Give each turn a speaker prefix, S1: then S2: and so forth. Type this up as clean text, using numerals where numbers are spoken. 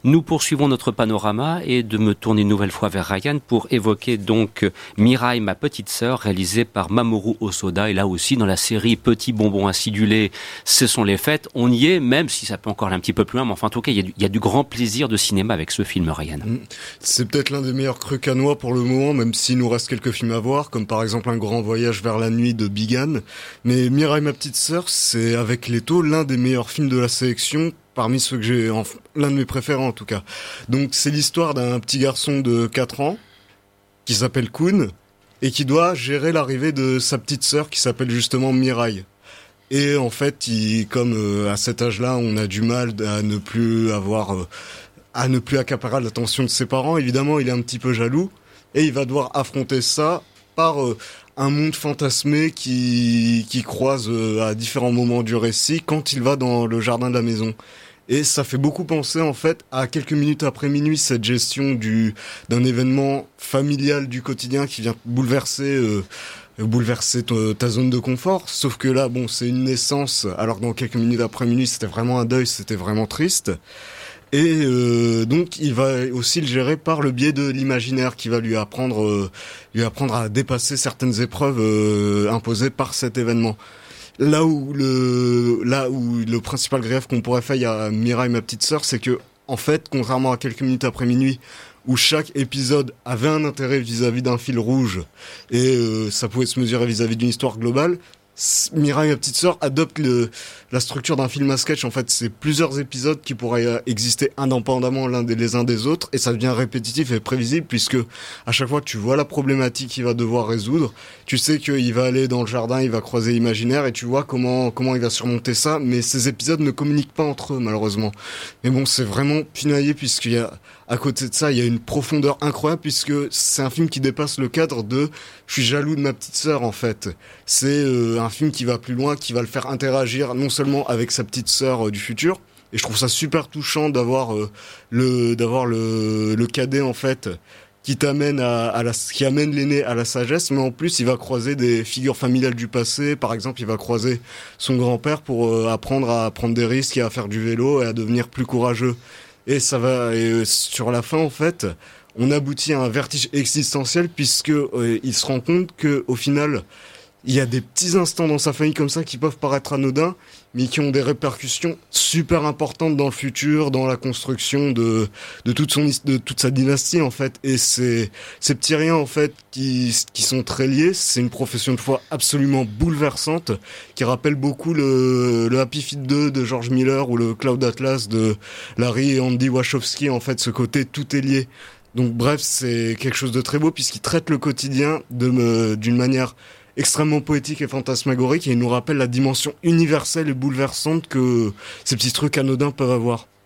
S1: Nous poursuivons notre panorama et de me tourner une nouvelle fois vers Ryan pour évoquer donc Mirai, ma petite sœur, réalisée par Mamoru Hosoda. Et là aussi, dans la série Petit bonbon acidulé, ce sont les fêtes. On y est, même si ça peut encore aller un petit peu plus loin. Mais enfin, en tout cas, il y a du grand plaisir de cinéma avec ce film, Ryan.
S2: C'est peut-être l'un des meilleurs crus canois pour le moment, même s'il nous reste quelques films à voir, comme par exemple Un grand voyage vers la nuit de Bigan. Mais Mirai, ma petite sœur, c'est avec Leto l'un des meilleurs films de la sélection, parmi ceux que j'ai, l'un de mes préférés en tout cas. Donc c'est l'histoire d'un petit garçon de 4 ans qui s'appelle Kun et qui doit gérer l'arrivée de sa petite sœur qui s'appelle justement Mirai. Et en fait, comme à cet âge-là, on a du mal à ne plus accaparer l'attention de ses parents. Évidemment, il est un petit peu jaloux et il va devoir affronter ça par un monde fantasmé qui croise à différents moments du récit quand il va dans le jardin de la maison. Et ça fait beaucoup penser en fait à quelques minutes après minuit, cette gestion d'un événement familial du quotidien qui vient bouleverser ta zone de confort. Sauf que là, bon, c'est une naissance, alors que dans quelques minutes après minuit, c'était vraiment un deuil, c'était vraiment triste. Et donc il va aussi le gérer par le biais de l'imaginaire qui va lui apprendre à dépasser certaines épreuves imposées par cet événement. Là où le principal grief qu'on pourrait faire à Mirai, ma petite sœur, c'est que en fait, contrairement à quelques minutes après minuit, où chaque épisode avait un intérêt vis-à-vis d'un fil rouge et ça pouvait se mesurer vis-à-vis d'une histoire globale, Mirai, ma petite sœur, adopte la structure d'un film à sketch. En fait, c'est plusieurs épisodes qui pourraient exister indépendamment les uns des autres, et ça devient répétitif et prévisible puisque à chaque fois que tu vois la problématique qu'il va devoir résoudre, tu sais qu'il va aller dans le jardin, il va croiser l'imaginaire et tu vois comment il va surmonter ça. Mais ces épisodes ne communiquent pas entre eux, malheureusement. Mais bon, c'est vraiment pinaillé puisqu'il y a, à côté de ça, il y a une profondeur incroyable puisque c'est un film qui dépasse le cadre de je suis jaloux de ma petite sœur en fait. C'est un film qui va plus loin, qui va le faire interagir non seulement avec sa petite sœur du futur, et je trouve ça super touchant d'avoir le cadet en fait qui qui amène l'aîné à la sagesse, mais en plus il va croiser des figures familiales du passé. Par exemple, il va croiser son grand-père pour apprendre à prendre des risques et à faire du vélo et à devenir plus courageux. Et sur la fin en fait, on aboutit à un vertige existentiel puisque il se rend compte que au final, il y a des petits instants dans sa famille comme ça qui peuvent paraître anodins, mais qui ont des répercussions super importantes dans le futur, dans la construction de toute sa dynastie en fait. Et ces petits riens en fait qui sont très liés, c'est une profession de foi absolument bouleversante qui rappelle beaucoup le Happy Feet 2 de George Miller ou le Cloud Atlas de Larry et Andy Wachowski. En fait, ce côté tout est lié. Donc bref, c'est quelque chose de très beau puisqu'il traite le quotidien d'une manière extrêmement poétique et fantasmagorique, et il nous rappelle la dimension universelle et bouleversante que ces petits trucs anodins peuvent avoir.